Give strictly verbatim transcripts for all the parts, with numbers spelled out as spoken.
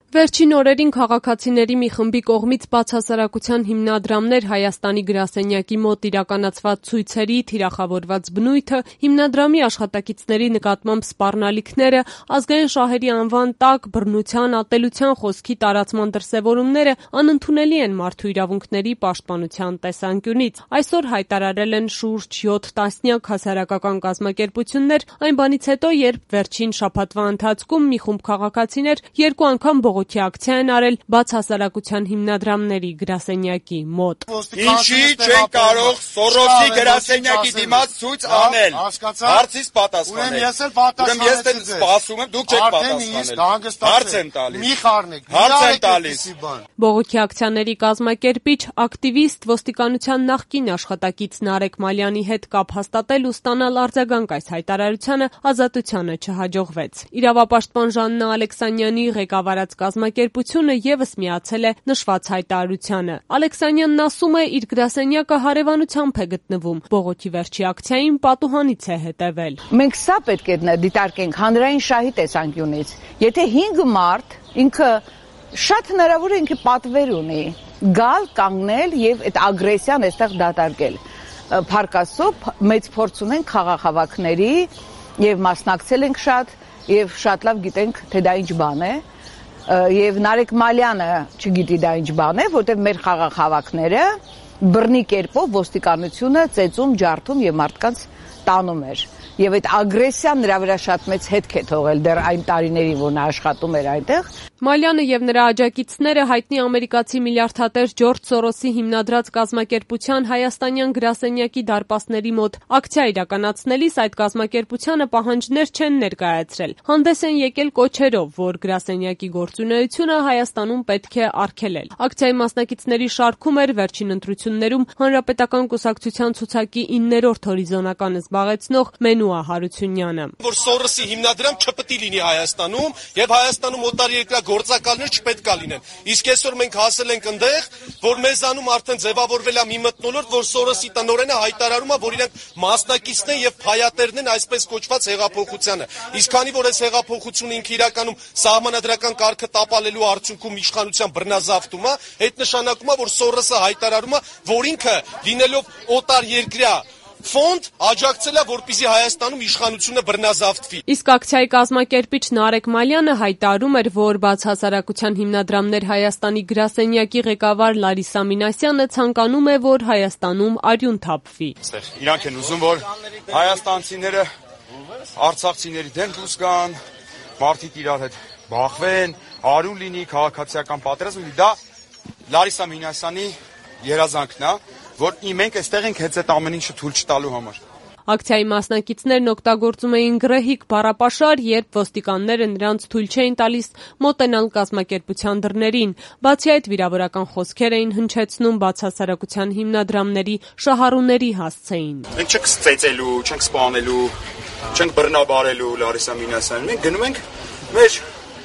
Վերջին օրերին քաղաքացիների մի խմբի կողմից բացահասարակության հիմնադրամներ Հայաստանի գրասենյակի մոտ իրականացված ցույցերի թիրախավորված բնույթը, հիմնադրամի աշխատակիցների նկատմամբ սպառնալիքները, ազգային շահերի անվան տակ բռնության, ատելության խոսքի տարածման դրսևորումները անընդունելի են մարդու իրավունքների պաշտպանության տեսանկյունից։ Այսօր հայտարարել են շուրջ յոթ տասնյակ հասարակական կազմակերպություններ, այն բանից հետո, երբ վերջին շաբաթվա ընթացքում մի խումբ քաղաքացիներ երկու անգամ բողոքի ակցիա են արել բացահասարակության հիմնադրամների գրասենյակի մոտ։ Ինչի չեն կարող Սորոսի գրասենյակի դիմաց ցույց անել։ Հարցից պատասխանեք։ Ուրեմն ես էլ սպասում եմ, դուք չեք պատասխանել։ Հարց եմ տալիս։ Մի խառնեք։ Հարց եմ տալիս։ Բողոքի ակցիաների կազմակերպիչ, ակտիվիստ, ոստիկանության նախկին աշխատակից Նարեկ Մալյանի հետ կապ հաստատել ու ստանալ արձագանք այս հայտարարությանը Ազատությանը չհաջողվեց։ Իրավապաշտպան Ժաննա Ալեքսանյանի ղեկավարած կազմակերպությունը ևս միացել է նշված հայտարարությանը։ Ալեքսանյանն ասում է, իր գրասենյակը հարևանությամբ է գտնվում։ Բողոքի վերջի ակցիային պատուհանից է հետևել։ Մենք սա պետք է դիտարկենք հանրային շահի տեսանկյունից։ Եթե հինգ մարդ ինքը շատ հնարավոր է ինքը պատվեր ունի գալ, կանգնել եւ այդ ագրեսիան այստեղ դատարկել։ Փառք Աստծո, մեծ փորձ ունենք խաղաղավարների եւ մասնակցել ենք շատ եւ շատ լավ գիտենք, թե դա ինչ բան է։ Եվ Նարեկ Մալյանը չգիտի դա ինչ բան է, որտեղ մեր խաղաղ հավաքները բռնի կերպով ոստիկանությունը ծեծում, ջարդում եւ մարդկանց տանում էր։ Եվ այդ ագրեսիան նրա վրա շատ մեծ հետք է թողել դեռ այն տարիներին, որ նա աշխատում էր այնտեղ։ Մալյանը եւ նրա աջակիցները հայտնի ամերիկացի միլիարդատեր Ջորջ Սորոսի հիմնադրած կազմակերպության հայաստանյան գրասենյակի դարպասների մոտ ակցիա իրականացնելիս այդ կազմակերպությանը պահանջներ չեն ներկայացրել։ Հանդես են եկել կոչերով, որ գրասենյակի գործունեությունը Հայաստանում պետք է արգելել։ Ակցիայի մասնակիցների շարքում էր վերջին ընտրություններում Հանրապետական կուսակցության ցուցակի իններորդ հորիզոնականը զբաղեցնող Մենուա Հարությունյանը։ Որ Սորոսի հիմնադրամ չպետք է լինի Հայաստանում եւ Հայաստանում օտարերկրյա գործակալներ չպետք է լինեն։ Իսկ այսօր մենք հասել ենք այնտեղ, որ մեզանում արդեն ձևավորվել է մի մթնոլորտ, որ Սորոսի տնօրենը հայտարարում է, որ իրենք մասնակիցն են եւ փայատերն են այսպես կոչված հեղափոխությանը։ Իսկ քանի որ այս հեղափոխությունը ինքը իրականում սահմանադրական կարգը տապալելու արդյունքում իշխանության բռնազավթում է, այդ նշանակում է, որ Սորոսը հայտարարում է, որ ինքը լինելով օտարերկրյա ֆոնդ աջակցել է, որպեսզի Հայաստանում իշխանությունը բռնազավթվի։ Իսկ ակցիայի կազմակերպիչ Նարեկ Մալյանը հայտարարում էր, որ բացահասարակության հիմնադրամներ Հայաստանի գրասենյակի ղեկավար Լարիսա Մինասյանը ցանկանում է, որ Հայաստանում արյուն թափվի։ Իրանք են ուզում, որ հայաստանցիները արցախցիների դեմ դուրս գան, մարդիկ իրար հետ բախվեն, արյուն լինի, քաղաքացիական պատերազմ լինի։ Դա Լարիսա Մինասյանի երազանքն է, որ մենք այստեղ ենք հենց այդ ամեն ինչը թույլ չտալու համար։ Ակցիայի մասնակիցներն օգտագործում էին գրեհիկ բառապաշար, երբ ոստիկանները նրանց թույլ չէին տալիս մոտենալ կազմակերպության դռներին։ Բացի այդ, վիրավորական խոսքեր էին հնչեցնում բացահասարակության հիմնադրամների շահառուների հասցեին։ Մենք չենք ծեծելու, չենք սպանելու, չենք բռնաբարելու Լարիսա Մինասյանին։ Մենք գնում ենք մեր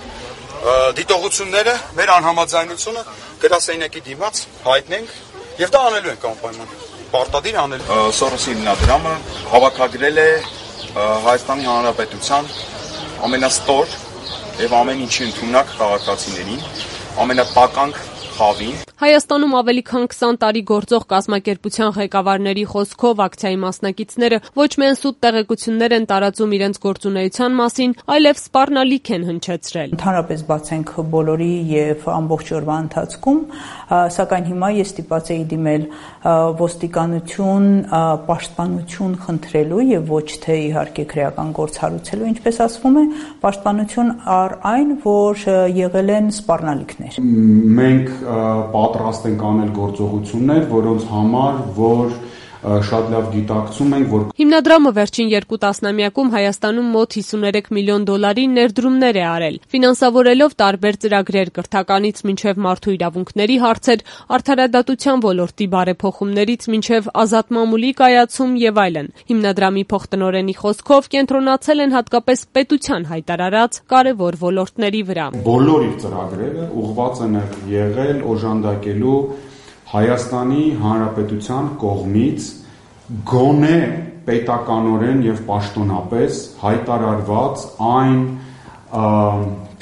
դիտողությունները, մեր անհամաձայնությունը գրասենյակի դիմաց հայտնենք եւ դա անելու ենք անպայման։ Պարտադիր անել։ Սորոսի հիմնադրամը հավաքագրել է Հայաստանի Հանրապետության ամենաստոր եւ ամեն ինչի ընդունակ քաղաքացիներին, ամենապականք խավին։ Հայաստանում ավելի քան քսան տարի գործող կազմակերպության ղեկավարների խոսքով ակցիայի մասնակիցները ոչ միայն սուտ տեղեկություններ են տարածում իրենց գործունեության մասին, այլև սպառնալիք են հնչեցրել։ Ընդհանրապես բացենք բոլորի եւ ամբողջ օրվա ընթացքում, սակայն հիմա ես ստիպված էի դիմել ոստիկանություն, պաշտպանություն խնդրելու եւ ոչ թե իհարկե քրեական գործ հարուցելու, ինչպես ասվում է, պաշտպանություն առ այն, որ եղել են սպառնալիքներ։ Մենք պատրաստ ենք անել գործողություններ, որոնց համար որ շատ լավ գիտակցում ենք, որ Հիմնադրամը վերջին երկու տասնամյակում Հայաստանում մոտ հիսուներեք միլիոն դոլարի ներդրումներ է արել, ֆինանսավորելով տարբեր ծրագրեր կրթականից մինչև մարդու իրավունքների հարցեր, արդարադատության ոլորտի բարեփոխումներից մինչև ազատ մամուլի կայացում եւ այլն։ Հիմնադրամի փոխտնօրենի խոսքով կենտրոնացել են հատկապես պետության հայտարարած կարևոր ոլորտների վրա։ Բոլոր իր ծրագրերը ուղղված են եղել օժանդակելու Հայաստանի Հանրապետության կողմից գոնե պետականորեն եւ պաշտոնապես հայտարարված այն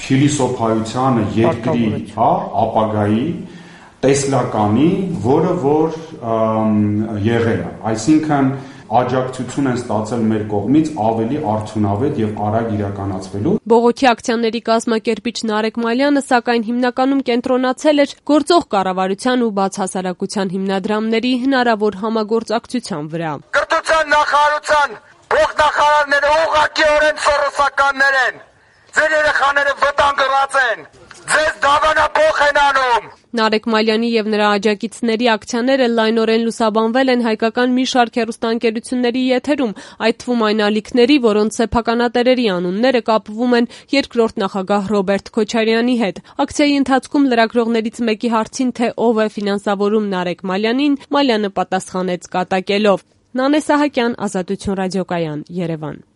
փիլիսոփայությանը, երկրի, հա, ապագայի տեսլականի, որը որ եղել է, այսինքն աջակցություն են ստացել մեր կողմից ավելի արդյունավետ եւ արագ իրականացվելու։ Բողոքի ակցիաների կազմակերպիչ Նարեկ Մալյանը սակայն հիմնականում կենտրոնացել էր գործող կառավարության ու բացահասարակության հիմնադրամների հնարավոր համագործակցության վրա։ Կրթության նախարարության փոխնախարարները ուղղակիորեն սորոսականներ են։ Ձեր երեխաները վտանգված են։ Ձեզ դավանափոխ են անում։ Նարեկ Մալյանի եւ նրա աջակիցների ակցիաները լայնորեն լուսաբանվել են հայկական մի շարք հեռուստաընկերությունների եթերում, այդ թվում այն ալիքների, որոնց սեփականատերերի անունները կապվում են երկրորդ նախագահ Ռոբերտ Քոչարյանի հետ։ Ակցիայի ընթացքում լրագրողներից մեկի հարցին, թե ով է ֆինանսավորում Նարեկ Մալյանին, Մալյանը պատասխանեց կատակելով։ Նանե Սահակյան, Ազատություն ռադիոկայան, Երևան։